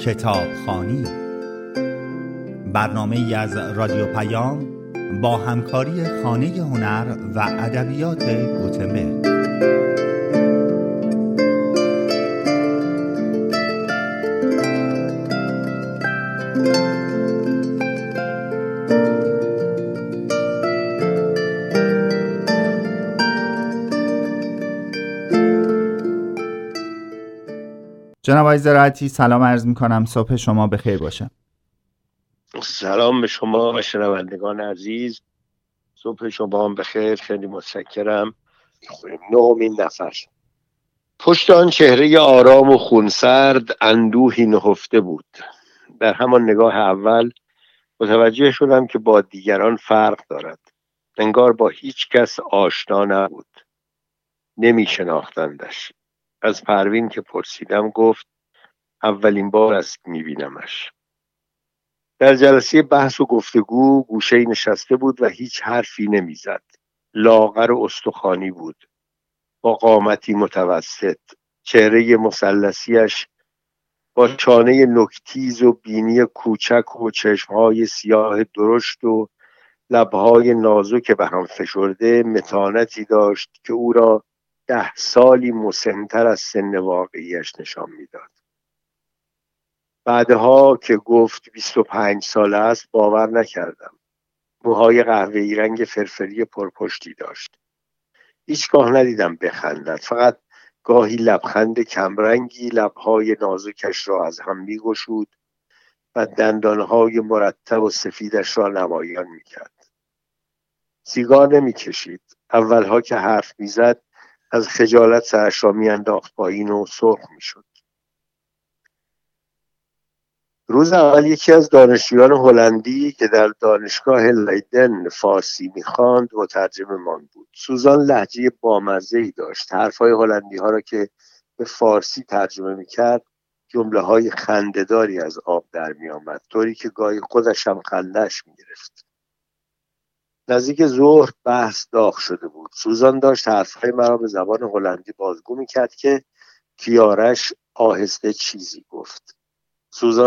کتابخوانی، برنامه‌ای از رادیو پیام با همکاری خانه هنر و ادبیات گوتنبرگ. جناب آقای زراعتی، سلام عرض می‌کنم. صبح شما بخیر باشه. سلام به شما و شنوندگان عزیز. صبح شما هم بخیر. خیلی متشکرم. نهمین نفر. پشت آن چهره آرام و خونسرد اندوهی نهفته بود. در همان نگاه اول متوجه شدم که با دیگران فرق دارد. انگار با هیچ کس آشنا نبود. نمی شناختندش. از پروین که پرسیدم گفت اولین بار است می بینمش. در جلسه بحث و گفتگو گوشه‌ای نشسته بود و هیچ حرفی نمیزد. لاغر و استخوانی بود، با قامتی متوسط. چهره مثلثی‌اش با چانه نوک‌تیز و بینی کوچک و چشمهای سیاه درشت و لبهای نازک به هم فشرده متانتی داشت که او را 10 سالی مسن‌تر از سن واقعیش نشان میداد. بعدها که گفت 25 ساله است باور نکردم. موهای قهوه‌ای رنگ فرفری پرپشتی داشت. هیچگاه ندیدم بخندد، فقط گاهی لبخند کمرنگی لبهای نازکش را از هم می‌گشود و دندانهای مرتب و سفیدش را نمایان می‌کرد. سیگار نمی‌کشید. اولها که حرف می‌زد از خجالت سرش را می‌انداخت پایین و سرخ می‌شد. روز اول یکی از دانشجویان هلندی که در دانشگاه لیدن فارسی می‌خواند مترجممان بود. سوزان لهجه بامزه‌ای داشت. حرف‌های هلندی ها را که به فارسی ترجمه می‌کرد جمله‌های خنده‌داری از آب در می‌آمد، طوری که گاهی خودش هم خنده‌اش می‌گرفت. نزدیک ظهر بحث داغ شده بود. سوزان داشت حرف‌های مرا به زبان هلندی بازگو می‌کرد که کیارش آهسته چیزی گفت. سوزان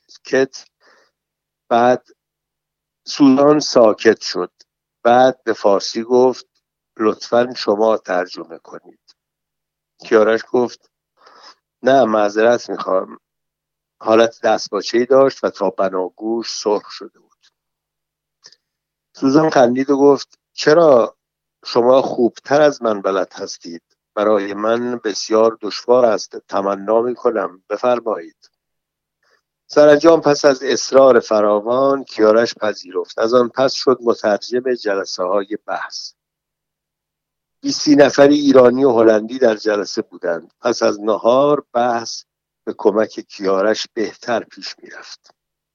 ساکت شد. بعد به فارسی گفت لطفاً شما ترجمه کنید. کیارش گفت نه، معذرت میخوام. حالت دستپاچه‌ای داشت و تا بناگوش سرخ شده بود. سوزان خندید و گفت چرا شما خوبتر از من بلد هستید؟ برای من بسیار دشوار است. تمنا میکنم بفرمایید. سرانجام پس از اصرار فراوان کیارش پذیرفت. از آن پس شد مترجم جلسه های بحث. 20 نفری ایرانی و هلندی در جلسه بودند. پس از نهار بحث به کمک کیارش بهتر پیش می رفت.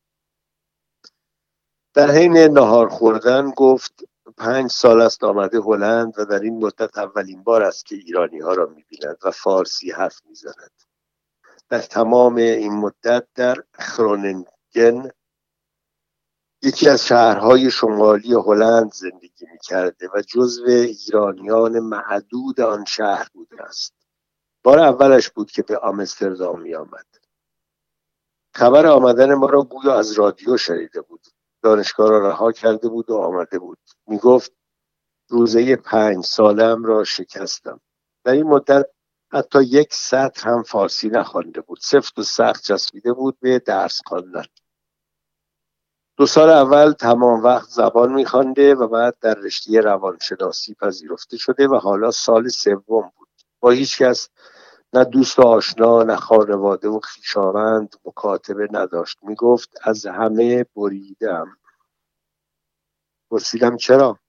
در حین نهار خوردن گفت 5 سال است آمده هلند و در این مدت اولین بار است که ایرانی ها را می بیند و فارسی حرف می زند. در تمام این مدت در خروننگن، یکی از شهرهای شمالی هلند، زندگی می‌کرده و جزو ایرانیان معدود آن شهر بوده است. بار اولش بود که به آمستردام می‌آمد. خبر آمدن ما را گویا از رادیو شنیده بود. دانشگاه را رها کرده بود و آمده بود. می‌گفت روزه 5 سالم را شکستم. در این مدت حتی 1 سطر هم فارسی نخوانده بود. سفت و سخت چسبیده بود به درس خواندن. 2 سال اول تمام وقت زبان می‌خوانده و بعد در رشته روانشناسی پذیرفته شده و حالا سال 3 بود. با هیچ کس، نه دوست و آشنا، نه خانواده و خویشاوند مکاتبه نداشت. میگفت از همه بریدم. پرسیدم چرا؟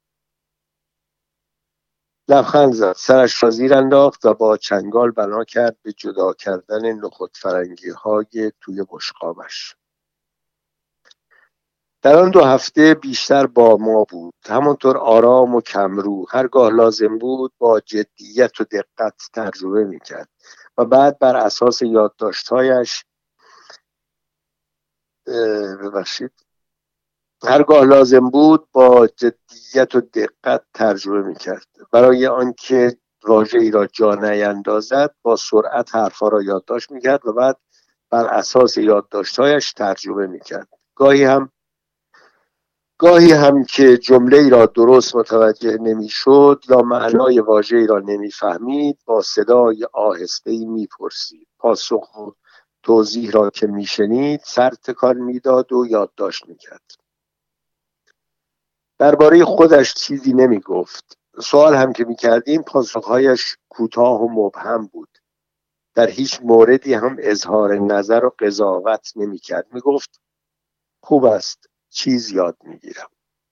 لبخند زد. سرش را زیر انداخت و با چنگال بنا کرد به جدا کردن نخود فرنگی‌های توی بشقابش. در آن 2 هفته بیشتر با ما بود. همانطور آرام و کمرو. هرگاه لازم بود با جدیت و دقت ترجمه میکرد و بعد بر اساس یادداشت‌هایش هرگاه لازم بود با جدیت و دقت ترجمه میکرد. برای آنکه واژه‌ای را جا نیندازد با سرعت حرفا را یادداشت میکرد و بعد بر اساس یادداشت‌هایش ترجمه میکرد. گاهی هم که جمله ای را درست متوجه نمیشد یا معنای واژه ای را نمیفهمید، با صدای آهسته ای میپرسید. پاسخ و توضیح را که میشنید سر تکان میداد و یادداشت میکرد. درباره خودش چیزی نمیگفت. سوال هم که میکردیم پاسخهایش کوتاه و مبهم بود. در هیچ موردی هم اظهار نظر و قضاوت نمیکرد. میگفت خوب است، چیز یاد میگیرم.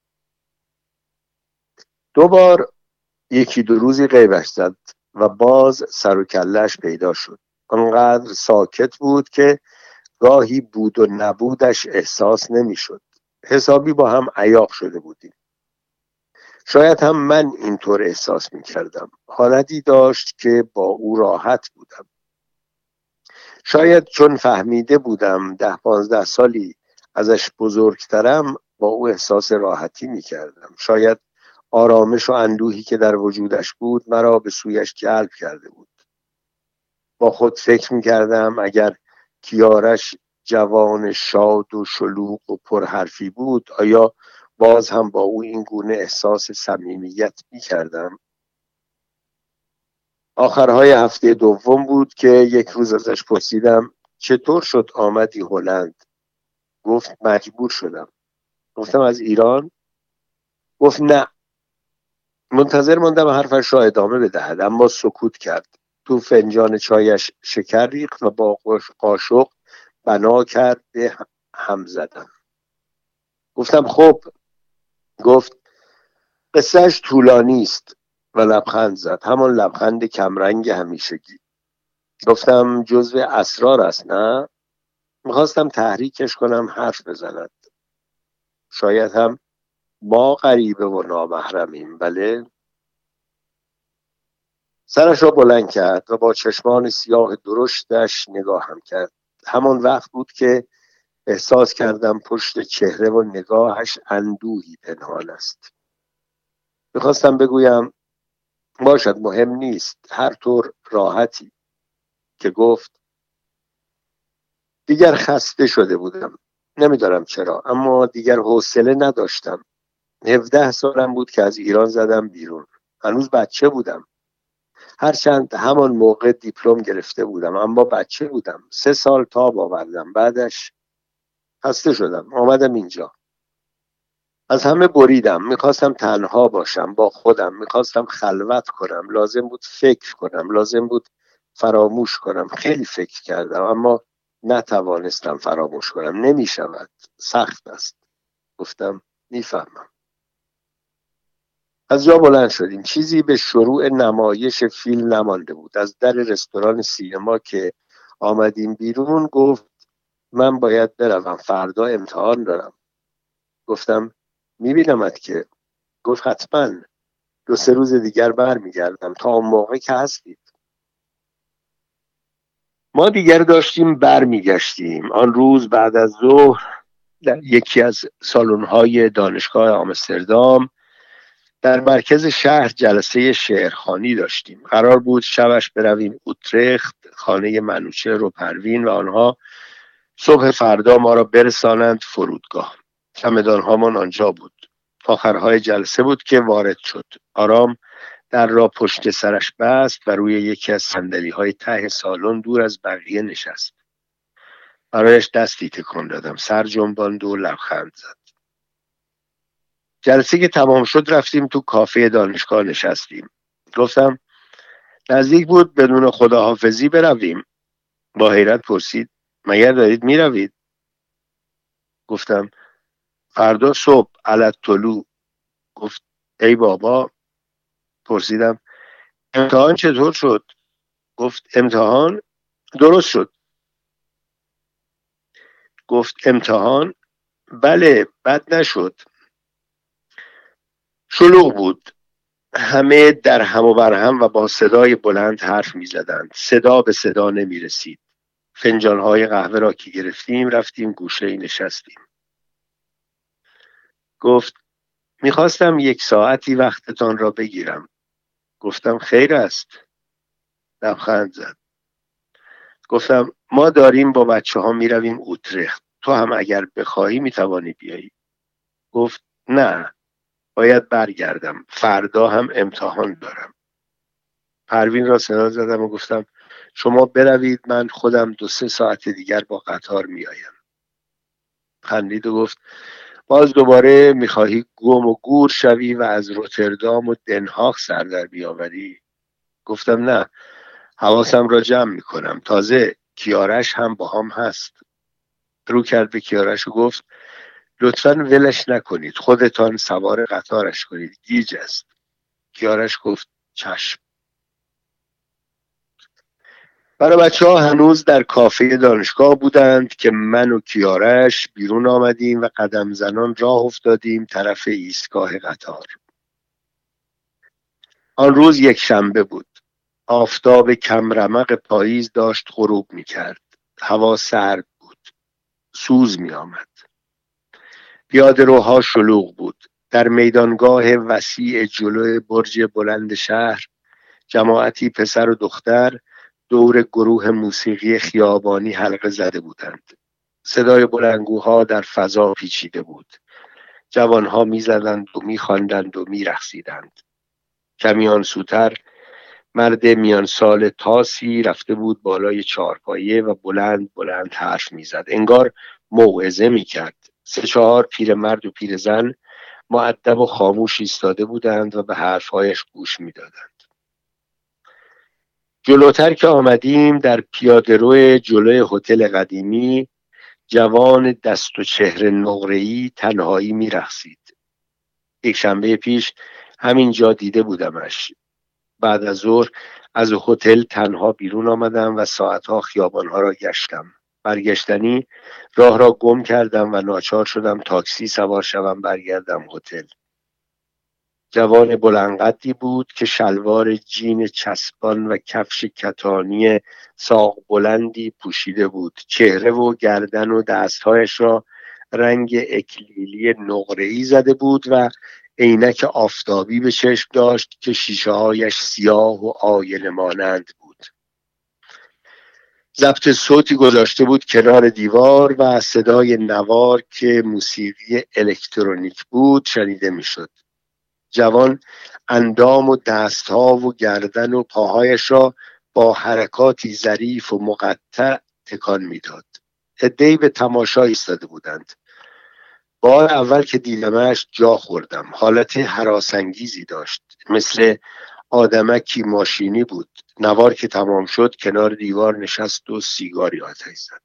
2 بار یکی 2 روزی غیبش زد و باز سر و کله‌اش پیدا شد. آنقدر ساکت بود که گاهی بود و نبودش احساس نمیشد. حسابی با هم عیاق شده بودیم. شاید هم من اینطور احساس میکردم. حالتی داشت که با او راحت بودم. شاید چون فهمیده بودم 10-15 سالی ازش بزرگترم با او احساس راحتی میکردم. شاید آرامش و اندوهی که در وجودش بود مرا به سویش جلب کرده بود. با خود فکر میکردم اگر کیارش جوان شاد و شلوغ و پرحرفی بود، آیا باز هم با او این گونه احساس صمیمیت میکردم؟ آخرهای هفته دوم بود که یک روز ازش پرسیدم چطور شد آمدی هلند؟ گفت مجبور شدم. گفتم از ایران؟ گفت نه. منتظر ماندم حرفش را ادامه بدهد، اما سکوت کرد. تو فنجان چایش شکر ریخت و با قاشق بنا کرد به هم زدن. گفتم خب. گفت قصهش طولانی است و لبخند زد، همان لبخند کمرنگ همیشگی. گفتم جزو اسرار است نه؟ میخواستم تحریکش کنم حرف بزند. شاید هم ما غریبه و نامحرمیم. بله. سرش را بلند کرد و با چشمان سیاه درشتش نگاهم کرد. همان وقت بود که احساس کردم پشت چهره و نگاهش اندوهی پنهان است. میخواستم بگویم باشد مهم نیست، هر طور راحتی، که گفت دیگر خسته شده بودم. نمیدارم چرا، اما دیگر حوصله نداشتم. 17 سالم بود که از ایران زدم بیرون. هنوز بچه بودم. هرچند همان موقع دیپلم گرفته بودم، اما بچه بودم. 3 سال تاب آوردم. بعدش خسته شدم. آمدم اینجا. از همه بریدم. میخواستم تنها باشم با خودم. میخواستم خلوت کنم. لازم بود فکر کنم. لازم بود فراموش کنم. خیلی فکر کردم اما نتوانستم فراموش کنم. نمیشود. سخت است. گفتم میفهمم. از جا بلند شدیم. چیزی به شروع نمایش فیلم نمانده بود. از در رستوران سینما که آمدیم بیرون گفت من باید بروم، فردا امتحان دارم. گفتم میبینمت که. گفت حتما 2-3 روز دیگر برمیگردم. تا اون موقع که هستید. ما دیگر داشتیم برمیگشتیم. آن روز بعد از ظهر در یکی از سالن‌های دانشگاه آمستردام در مرکز شهر جلسه شعرخوانی داشتیم. قرار بود شبش برویم اوترخت، خانه منوچهر و پروین، و آنها صبح فردا ما را برسانند فرودگاه. چمدان‌هامان آنجا بود. آخرهای جلسه بود که وارد شد. آرام در را پشت سرش بست و روی یکی از صندلی‌های ته سالن دور از بقیه نشست. برایش دستی تکان دادم. سر جنباند و لبخند زد. جلسه که تمام شد رفتیم تو کافه دانشگاه نشستیم. گفتم نزدیک بود بدون خداحافظی برویم. با حیرت پرسید مگر دارید میروید؟ گفتم فردا صبح علی الطلوع. گفت ای بابا. پرسیدم امتحان چطور شد؟ گفت امتحان درست شد. گفت امتحان بله بد نشد. شلوغ بود. همه در هم و بر هم و با صدای بلند حرف می زدند. صدا به صدا نمی رسید. فنجانهای قهوه را که گرفتیم رفتیم گوشه نشستیم. گفت میخواستم 1 ساعتی وقتتان را بگیرم. گفتم خیر است. لبخند زد. گفتم ما داریم با بچه ها می رویم اوترخت، تو هم اگر بخواهی می توانی بیایی. گفت نه، باید برگردم، فردا هم امتحان دارم. پروین را صدا زدم و گفتم شما بروید، من خودم 2-3 ساعت دیگر با قطار می آیم. خندید و گفت باز دوباره میخواهی گم و گور شوی و از روتردام و دنهاگ سر در بیاوری؟ گفتم نه، حواسم را جمع میکنم، تازه کیارش هم با هم هست. رو کرد به کیارش و گفت لطفاً ولش نکنید، خودتان سوار قطارش کنید، گیج است. کیارش گفت چشم. برای بچه ها هنوز در کافه دانشگاه بودند که من و کیارش بیرون آمدیم و قدم زنان راه افتادیم طرف ایستگاه قطار. آن روز یک شنبه بود. آفتاب کمرمق پاییز داشت غروب می کرد. هوا سرد بود. سوز می آمد. پیاده‌روها شلوغ بود. در میدانگاه وسیع جلوی برج بلند شهر جماعتی پسر و دختر دور گروه موسیقی خیابانی حلقه زده بودند. صدای بلندگوها در فضا پیچیده بود. جوانها می‌زدند و می‌خواندند و می‌رقصیدند. کمی آنسوتر مرد میان سال تاسی رفته بود بالای چهارپایه و بلند بلند حرف می‌زد. انگار موعظه می‌کرد. 3-4 پیرمرد و پیرزن مؤدب و خاموش ایستاده بودند و به حرف‌هایش گوش می‌دادند. جلوتر که آمدیم در پیاده‌رو جلوی هتل قدیمی جوان دست و چهره نقره‌ای تنهایی می‌رقصید. یک شنبه پیش همینجا دیده بودمش. بعد از ظهر از هتل تنها بیرون آمدم و ساعتها خیابانها را گشتم. برگشتنی راه را گم کردم و ناچار شدم تاکسی سوار شوم برگردم هتل. جوان بلندقدی بود که شلوار جین چسبان و کفش کتانی ساق بلندی پوشیده بود. چهره و گردن و دستهایش را رنگ اکلیلی نقره‌ای زده بود و عینک آفتابی به چشم داشت که شیشه هایش سیاه و آینه مانند بود. ضبط صوتی گذاشته بود کنار دیوار و صدای نوار که موسیقی الکترونیک بود شنیده میشد. جوان اندام و دستها و گردن و پاهایش را با حرکاتی ظریف و مقطع تکان میداد. عده‌ای به تماشا ایستاده بودند. بار اول که دیدمش جا خوردم. حالت هراس‌انگیزی داشت، مثل آدمکی ماشینی بود. نوار که تمام شد کنار دیوار نشست و سیگاری آتش زد.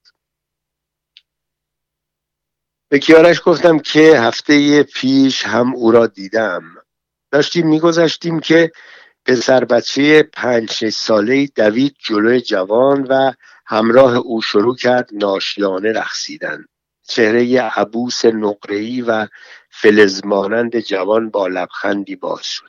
به کیارش گفتم که هفته پیش هم او را دیدم. داشتیم میگذشتیم که پسر بچه 5-6 ساله‌ای دوید جلوی جوان و همراه او شروع کرد ناشیانه رقصیدن. چهره عبوس نقره‌ای و فلزمانند جوان با لبخندی باز شد.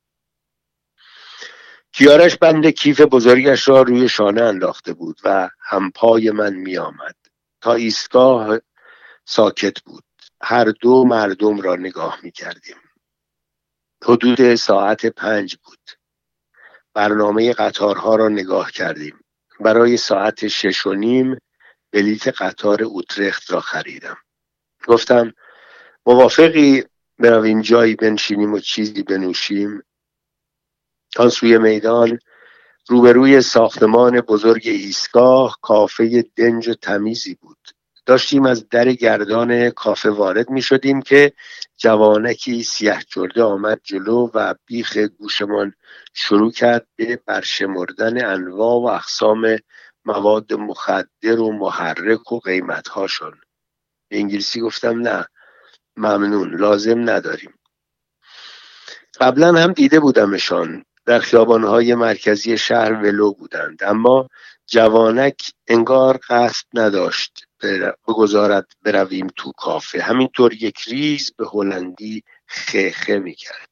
کیارش بند کیف بزرگش را روی شانه انداخته بود و همپای من می آمد. تا ایستگاه ساکت بود. هر دو مردم را نگاه می کردیم. حدود ساعت 5 بود. برنامه قطارها را نگاه کردیم. برای ساعت 6:30 بلیت قطار اوترخت را خریدم. گفتم موافقی برویم جایی بنشینیم و چیزی بنوشیم؟ آن سوی میدان روبروی ساختمان بزرگ ایستگاه کافه دنج و تمیزی بود. داشتیم از در گردان کافه وارد می شدیم که جوانکی سیاه جرده آمد جلو و بیخ گوشمان شروع کرد به برشمردن انواع و اقسام مواد مخدر و محرک و قیمتهاشون. به انگلیسی گفتم نه ممنون، لازم نداریم. قبلا هم دیده بودمشان، در خیابانهای مرکزی شهر ولو بودند، اما جوانک انگار قصد نداشت بگذارد برویم تو کافه. همینطور یک ریز به هلندی خه میکرد.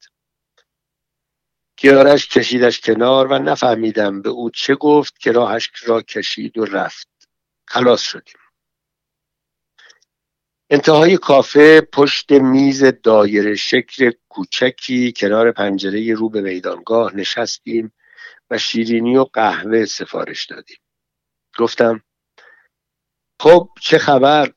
کیارش کشیدش کنار و نفهمیدم به او چه گفت که راهش را کشید و رفت. خلاص شدیم. انتهای کافه پشت میز دایره شکل کوچکی کنار پنجره رو به میدانگاه نشستیم و شیرینی و قهوه سفارش دادیم. گفتم خب چه خبر؟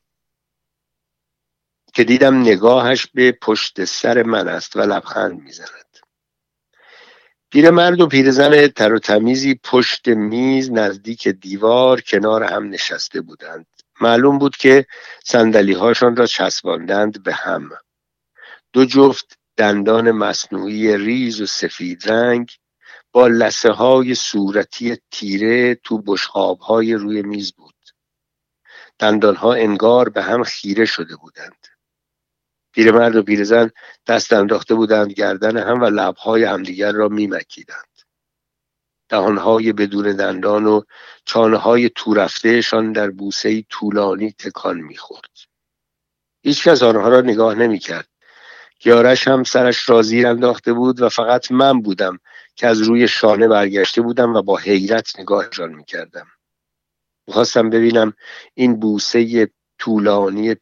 که دیدم نگاهش به پشت سر من است و لبخند میزند. پیرمرد و پیرزن تر و تمیزی پشت میز نزدیک دیوار کنار هم نشسته بودند. معلوم بود که صندلی هاشان را چسباندند به هم. دو جفت دندان مصنوعی ریز و سفید رنگ با لثه های صورتی تیره تو بشقاب های روی میز بود. دندان ها انگار به هم خیره شده بودند. پیرمرد و پیرزن دست انداخته بودند گردن هم و لبهای همدیگر را میمکیدند. دهانهای بدون دندان و چانه‌های تورفتهشان در بوسه‌ای طولانی تکان می‌خورد. هیچ کس آنها را نگاه نمی‌کرد. کیارش هم سرش را زیر انداخته بود و فقط من بودم که از روی شانه برگشته بودم و با حیرت نگاهشان می‌کردم. می‌خواستم ببینم این بوسه طولانی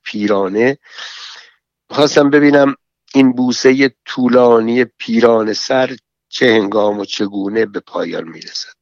پیرانه سر چه هنگام و چگونه به پایان می‌رسد.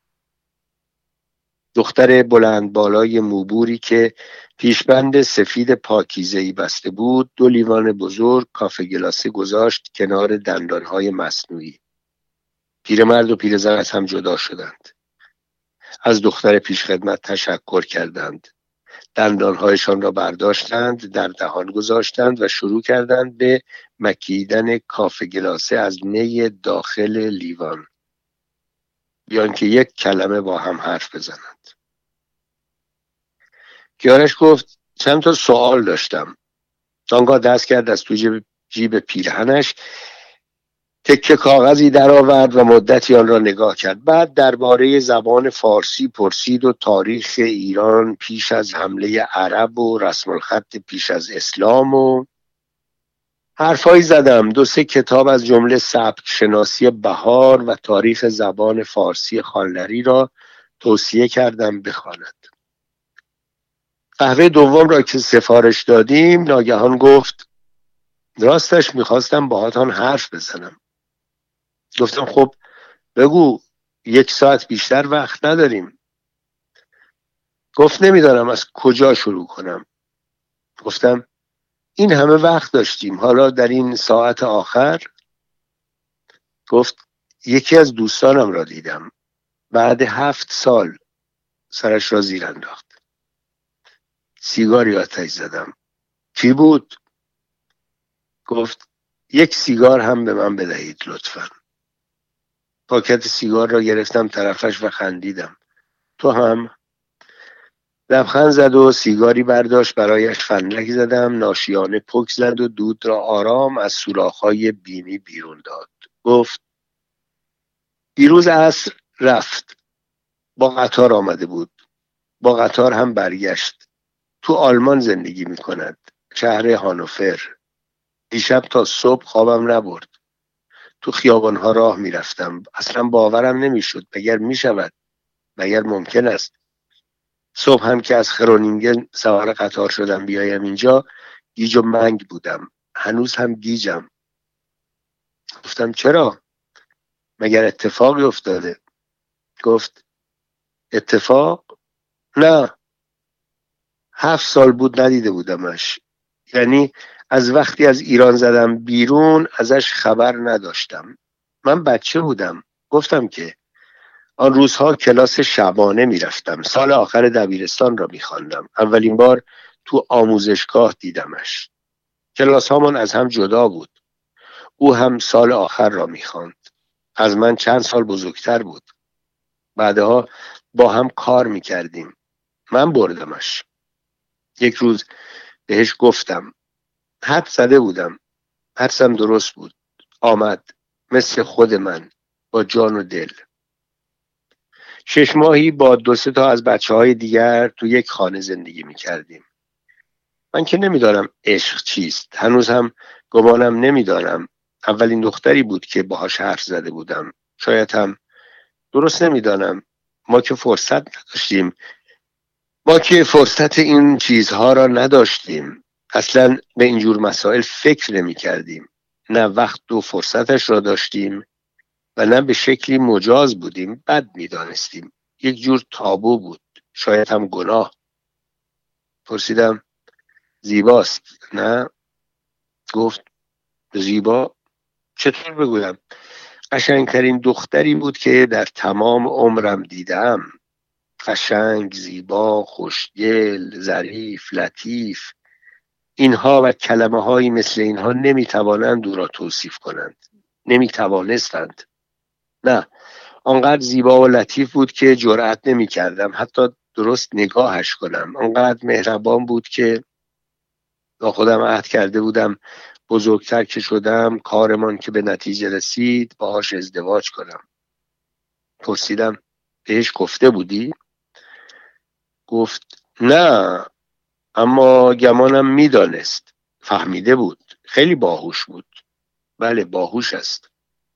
دختر بلند بالای موبوری که پیشبند سفید پاکیزه‌ای بسته بود 2 لیوان بزرگ کافه گلاسه گذاشت کنار دندانهای مصنوعی. پیرمرد و پیرزن از هم جدا شدند. از دختر پیشخدمت تشکر کردند. دندانهایشان را برداشتند، در دهان گذاشتند و شروع کردند به مکیدن کافه گلاسه از نی داخل لیوان، بیان که یک کلمه با هم حرف بزنند. کیارش گفت چند تا سوال داشتم. آنگاه دست کرد از تو جیب پیرهنش تکه کاغذی درآورد و مدتی آن را نگاه کرد. بعد درباره زبان فارسی پرسید و تاریخ ایران پیش از حمله عرب و رسم الخط پیش از اسلام و حرفایی زدم. 2-3 کتاب از جمله سبک شناسی بهار و تاریخ زبان فارسی خانلری را توصیه کردم بخواند. قهوه دوم را که سفارش دادیم ناگهان گفت راستش میخواستم باهاتون حرف بزنم. گفتم خب بگو، 1 ساعت بیشتر وقت نداریم. گفت نمیدانم از کجا شروع کنم. گفتم این همه وقت داشتیم، حالا در این ساعت آخر. گفت یکی از دوستانم را دیدم بعد 7 سال. سرش را زیر انداخت. سیگاری آتش زدم. کی بود؟ گفت 1 سیگار هم به من بدهید لطفاً. پاکت سیگار را گرفتم طرفش و خندیدم. تو هم؟ لبخند زد و سیگاری برداشت برایش فنک زدم. ناشیانه پک زد و دود را آرام از سوراخ‌های بینی بیرون داد. گفت دیروز عصر رفت. با قطار آمده بود. با قطار هم برگشت. تو آلمان زندگی می کند. شهر هانوفر. دیشب تا صبح خوابم نبرد. تو خیابانها راه می رفتم. اصلا باورم نمی شد. مگر می شود؟ مگر ممکن است؟ صبح هم که از خرونینگن سوار قطار شدم بیایم اینجا گیج و منگ بودم. هنوز هم گیجم. گفتم چرا؟ مگر اتفاقی افتاده؟ گفت اتفاق؟ نه. 7 سال بود ندیده بودمش. یعنی از وقتی از ایران زدم بیرون ازش خبر نداشتم. من بچه بودم. گفتم که آن روزها کلاس شبانه میرفتم. سال آخر دبیرستان را میخواندم. اولین بار تو آموزشگاه دیدمش. کلاس هامان از هم جدا بود. او هم سال آخر را میخواند. از من چند سال بزرگتر بود. بعدها با هم کار میکردیم. من بردمش. یک روز بهش گفتم. حد زده بودم. حدسم درست بود. آمد. مثل خود من. با جان و دل. 6 ماهی با 2-3 تا از بچه‌های دیگر تو یک خانه زندگی میکردیم. من که نمیدانم عشق چیست. هنوز هم گمانم نمیدانم. اولین دختری بود که باهاش حرف زده بودم. شاید هم درست نمیدانم. ما که فرصت این چیزها را نداشتیم. اصلا به اینجور مسائل فکر نمی کردیم. نه وقت و فرصتش را داشتیم و نه به شکلی مجاز بودیم. بد می دانستیم. یک جور تابو بود. شاید هم گناه. پرسیدم زیباست نه؟ گفت زیبا؟ چطور بگویم؟ قشنگترین دختری بود که در تمام عمرم دیدم. قشنگ، زیبا، خوشگل، ظریف، لطیف. اینها و کلمه هایی مثل اینها نمیتوانند او را توصیف کنند. نمیتوانستند. نه، آنقدر زیبا و لطیف بود که جرأت نمی کردم حتی درست نگاهش کنم. آنقدر مهربان بود که با خودم عهد کرده بودم بزرگتر که شدم، کارمان که به نتیجه رسید، باهاش ازدواج کنم. پرسیدم بهش گفته بودی؟ گفت نه، اما گمانم میدانست، فهمیده بود. خیلی باهوش بود. بله، باهوش است.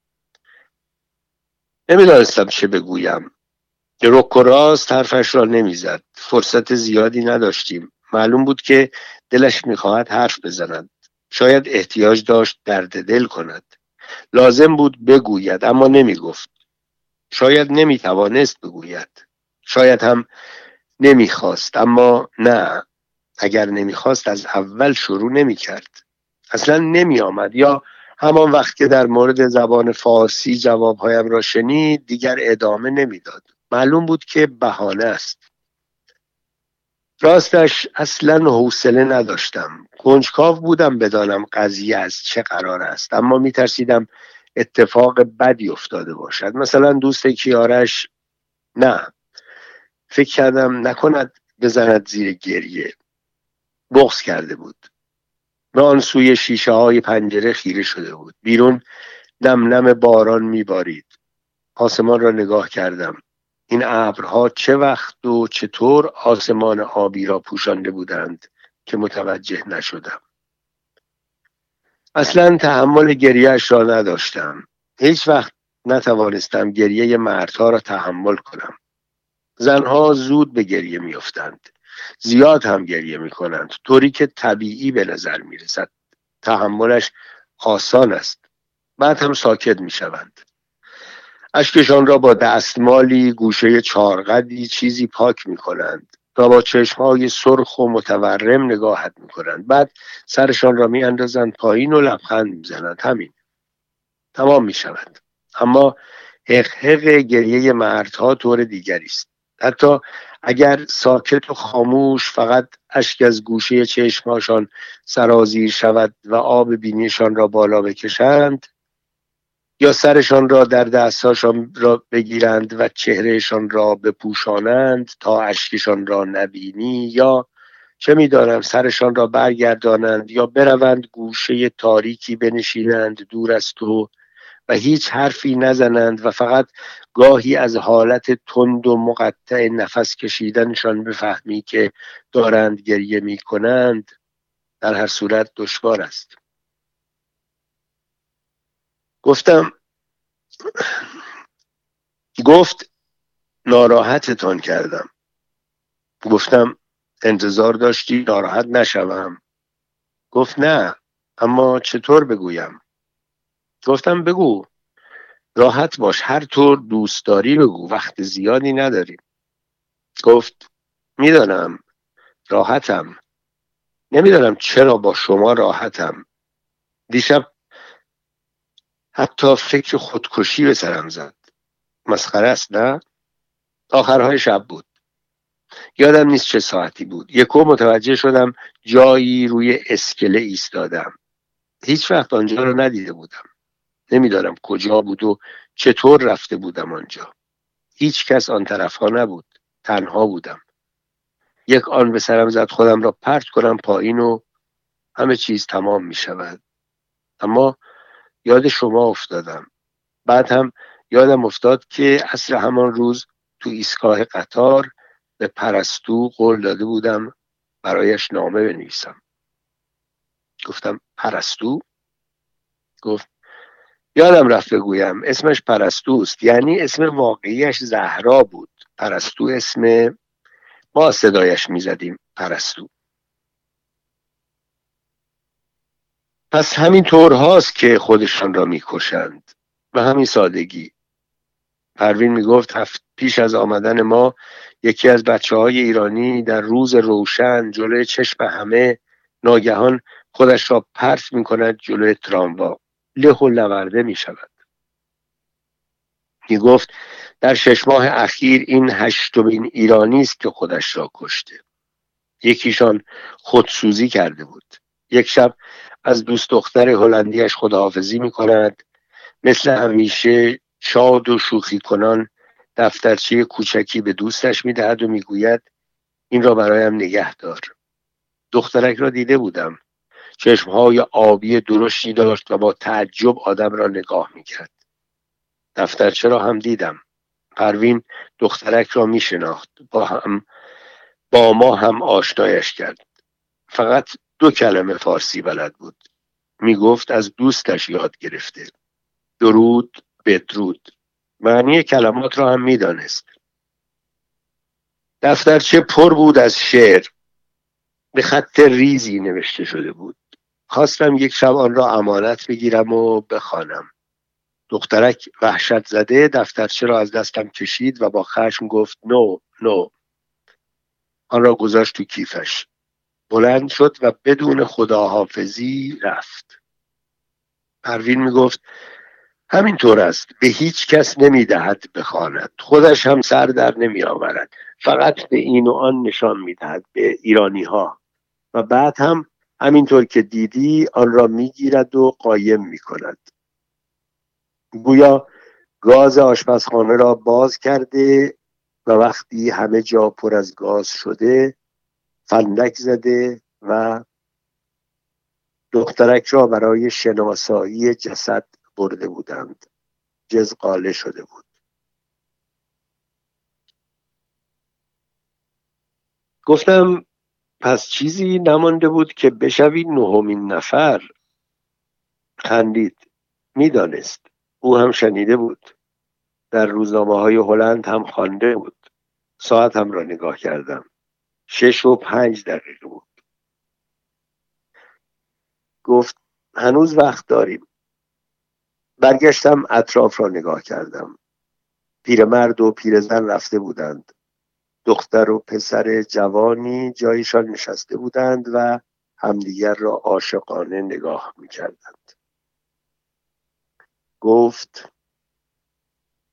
نمیدانستم چه بگویم. رک و راست حرفش را نمیزد. فرصت زیادی نداشتیم. معلوم بود که دلش میخواهد حرف بزند. شاید احتیاج داشت درد دل کند. لازم بود بگوید اما نمیگفت. شاید نمیتوانست بگوید. شاید هم نمیخواست. اما نه، اگر نمیخواست از اول شروع نمیکرد. اصلا نمیآمد. یا همان وقت که در مورد زبان فارسی جوابهایم را شنید دیگر ادامه نمیداد. معلوم بود که بهانه است. راستش اصلا حوصله نداشتم. کنجکاو بودم بدانم قضیه از چه قرار است، اما میترسیدم اتفاق بدی افتاده باشد. مثلا دوست کیارش. نه، فکر کردم نکند بزند زیر گریه. بغض کرده بود. به آن سوی شیشه های پنجره خیره شده بود. بیرون نم نم باران میبارید. آسمان را نگاه کردم. این ابرها چه وقت و چطور آسمان آبی را پوشانده بودند که متوجه نشدم. اصلا تحمل گریه‌اش را نداشتم. هیچ وقت نتوانستم گریه مردها را تحمل کنم. زنها زود به گریه میافتند. زیاد هم گریه میکنند، طوری که طبیعی به نظر میرسد. تحملش آسان است. بعد هم ساکت میشوند. اشکشان را با دستمالی، گوشه چارقدی چیزی پاک میکنند تا با چشمهای سرخ و متورم نگاهت میکنند. بعد سرشان را میاندازند پایین و لبخند میزنند. همین. تمام میشوند. اما حق گریه مردها طور دیگری است. حتی اگر ساکت و خاموش فقط اشک از گوشه چشمهاشان سرازیر شود و آب بینیشان را بالا بکشند، یا سرشان را در دستهاشان را بگیرند و چهرهشان را بپوشانند تا اشکشان را نبینی، یا چه می‌دانم سرشان را برگردانند یا بروند گوشه تاریکی بنشینند دور از تو و هیچ حرفی نزنند و فقط گاهی از حالت تند و مقطع نفس کشیدنشان بفهمی که دارند گریه می‌کنند. در هر صورت دشوار است. گفت ناراحتتان کردم. گفتم انتظار داشتی ناراحت نشوم؟ گفت نه، اما چطور بگویم؟ گفتم بگو، راحت باش، هر طور دوست داری بگو، وقت زیادی نداریم. گفت میدانم راحتم. نمیدانم چرا با شما راحتم. دیشب حتی فکر خودکشی به سرم زد. مسخره است نه؟ آخرهای شب بود. یادم نیست چه ساعتی بود. یکو متوجه شدم جایی روی اسکله ایستادم. هیچ وقت آنجا رو ندیده بودم. نمیدانم کجا بود و چطور رفته بودم آنجا. هیچ کس آن طرف ها نبود. تنها بودم. یک آن به سرم زد خودم را پرت کنم پایین و همه چیز تمام می شود. اما یاد شما افتادم. بعد هم یادم افتاد که عصر همان روز تو ایستگاه قطار به پرستو قول داده بودم برایش نامه بنویسم. گفتم پرستو؟ گفت یادم رفت بگویم اسمش پرستوست. یعنی اسم واقعیش زهرا بود. پرستو اسم ما صدایش میزدیم پرستو. پس همین طور هاست که خودشان را میکشند. به همین سادگی. پروین میگفت پیش از آمدن ما یکی از بچه‌های ایرانی در روز روشن جلوی چشم همه ناگهان خودش را پرت میکند جلوی تراموا، له و لورده میشود. میگفت در 6 ماه اخیر این 8مین ایرانی است که خودش را کشته. یکیشان خودسوزی کرده بود. یک شب از دوست دختر هلندیش خداحافظی میکند، مثل همیشه شاد و شوخی کنان دفترچه کوچکی به دوستش میدهد و میگوید این را برایم نگه دار. دخترک را دیده بودم. چشمهای آبی درشتی داشت و با تعجب آدم را نگاه میکرد. دفترچه را هم دیدم. پروین دخترک را میشناخت. با ما هم آشنایش کرد. فقط 2 کلمه فارسی بلد بود. میگفت از دوستش یاد گرفته. درود، بدرود. معنی کلمات را هم میدانست. دفترچه پر بود از شعر. به خط ریزی نوشته شده بود. خواستم یک شب آن را امانت بگیرم و بخوانم. دخترک وحشت زده دفترچه را از دستم کشید و با خشم گفت نو. آن را گذاشت تو کیفش. بلند شد و بدون خداحافظی رفت. پروین میگفت همینطور است، به هیچ کس نمیدهد بخواند، خودش هم سر در نمی آورد، فقط به این و آن نشان میدهد به ایرانی ها و بعد هم همینطور که دیدی آن را میگیرد و قایم میکند. گویا گاز آشپزخانه را باز کرده و وقتی همه جا پر از گاز شده فندک زده و دخترک را برای شناسایی جسد برده بودند. جزغاله شده بود. گفتم پس چیزی نمانده بود که بشوی 9مین نفر. خندید. میدانست. او هم شنیده بود. در روزنامه‌های هلند هم خوانده بود. ساعتم را نگاه کردم. 6:05 بود. گفت هنوز وقت داریم. برگشتم اطراف را نگاه کردم. پیرمرد و پیرزن رفته بودند. دختر و پسر جوانی جایشان نشسته بودند و همدیگر را عاشقانه نگاه می‌کردند. گفت